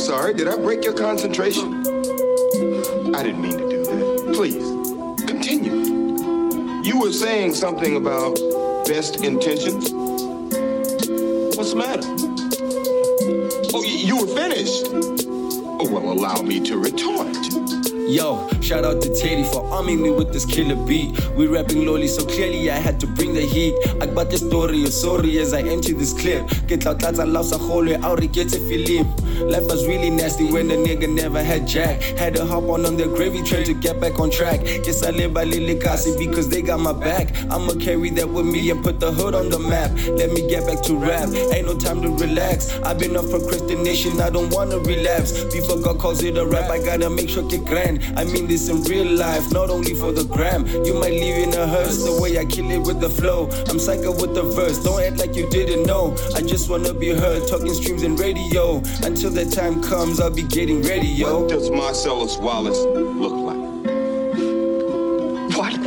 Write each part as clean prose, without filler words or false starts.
sorry. Did I break your concentration? I didn't mean to do that. Please, continue. You were saying something about best intentions. What's the matter? Oh, you were finished. Oh, well, allow me to retort. Yo, shout out to Teddy for arming me with this killer beat. We rapping lowly, so clearly I had to bring the heat. I got the story, sorry as I empty this clip. Get out, I lost a whole way out, get if you leave. Life was really nasty when a nigga never had jack. Had to hop on the gravy train to get back on track. Guess I live by Lily Kasi because they got my back. I'ma carry that with me and put the hood on the map. Let me get back to rap, ain't no time to relax. I've been on procrastination, I don't wanna relapse. Before God calls it a rap, I gotta make sure get grand. I mean this in real life, not only for the gram. You might leave in a hearse, the way I kill it with the flow. I'm psycho with the verse, don't act like you didn't know. I just wanna be heard, talking streams and radio. Until that time comes, I'll be getting ready, yo. What does Marcellus Wallace look like? What?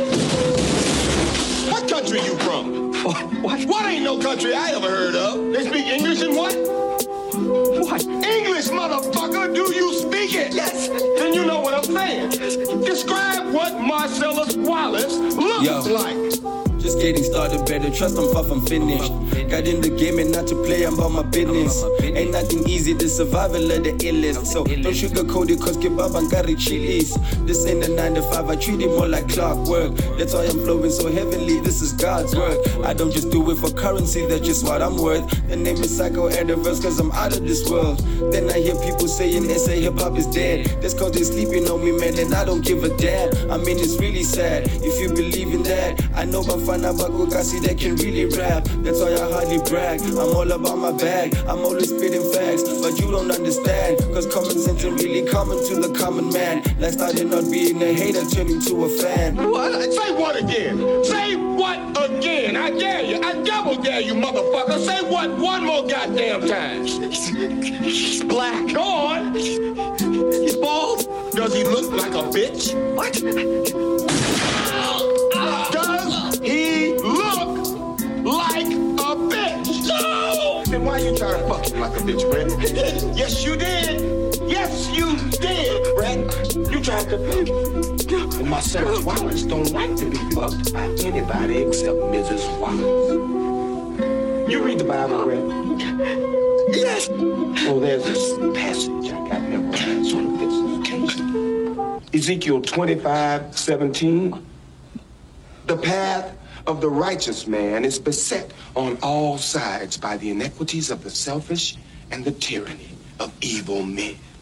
What country you from? What? What ain't no country I ever heard of? They speak English and what? What? English, motherfucker! Do you speak it? Yes. Then you know what I'm saying. Describe what Marcellus Wallace looks like. Just getting started, better trust I'm far from finished. Got in the game and not to play, I'm about my business. Ain't nothing easy, the survival of the illest. So don't sugarcoat it, cause kebab and curry chilies. This ain't a 9 to 5, I treat it more like clockwork. That's why I'm flowing so heavenly, this is God's work. I don't just do it for currency, that's just what I'm worth. The name is Psycho Ediverse, cause I'm out of this world. Then I hear people saying SA hip-hop is dead. That's cause they sleeping on me, man, and I don't give a damn. I mean, it's really sad, if you believe in that. I know Bafana Bakugasi that can really rap. That's why I hardly brag, I'm all about my bag. I'm always spitting facts, but you don't understand. Cause common sense ain't really common to the common man. Like starting not being a hater, turning to a fan. What? Say what again? Say what again? I dare you, I double dare you, motherfucker. Say what one more goddamn time. He's black. Go on. He's bald. Does he look like a bitch? What? Does he look like a bitch? No! Then why you try to fuck him like a bitch, Brett? Yes, you did. Yes, you did, Brett. You tried to fuck him. And Marcellus Wallace don't like to be fucked by anybody except Mrs. Wallace. You read the Bible, Brett? Yes. Oh, there's this passage I got memorized on this occasion. Ezekiel 25:17. The path of the righteous man is beset on all sides by the iniquities of the selfish and the tyranny of evil men.